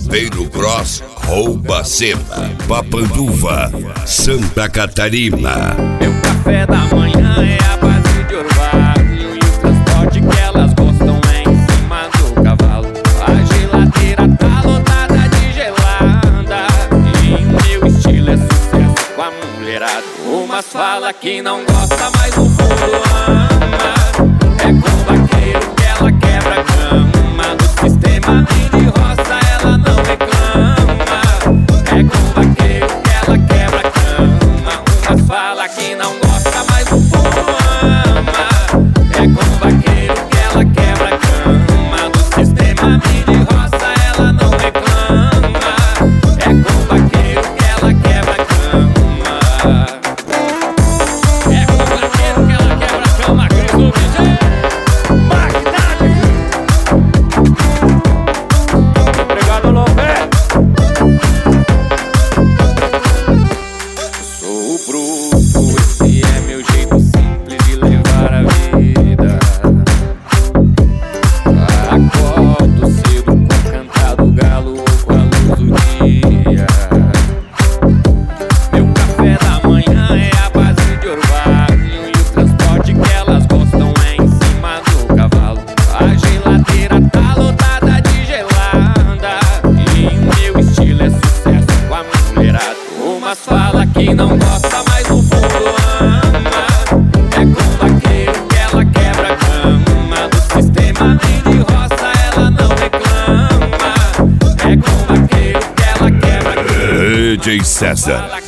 Salveiro Gross, Rouba Cena, Papanduva, Santa Catarina. Meu café da manhã é a base de orvalho, e o transporte que elas gostam é em cima do cavalo. A geladeira tá lotada de gelada, e meu estilo é sucesso com a mulherada. Umas fala que não gosta, mas no fundo ama. É com o vaqueiro que ela quebra a cama, do sistema nem de roça ela não reclama. É com o vaqueiro que ela quebra a cama. Umas fala que não gosta, mas no fundo ama. É com o vaqueiro que ela quebra a cama, do sistema nem de roça ela não reclama. É com o vaqueiro que ela quebra a cama. É com o vaqueiro que ela quebra a cama, Cris do DJ. Obrigado, Lopé. Sou o bruto, esse é meu jeito simples de levar a vida. Acordo cedo com o cantar do galo ou com a luz do dia. Meu café da manhã é a base de orvalho, e o transporte que elas gostam é em cima do cavalo. A geladeira tá lotada de gelada, e o meu estilo é sucesso com a mulherada. Umas fala que não gosta, mas no fundo ama. É com o vaqueiro que ela quebra a cama, do sistema nem de roça ela não reclama. É com o vaqueiro que ela quebra a cama. DJ César.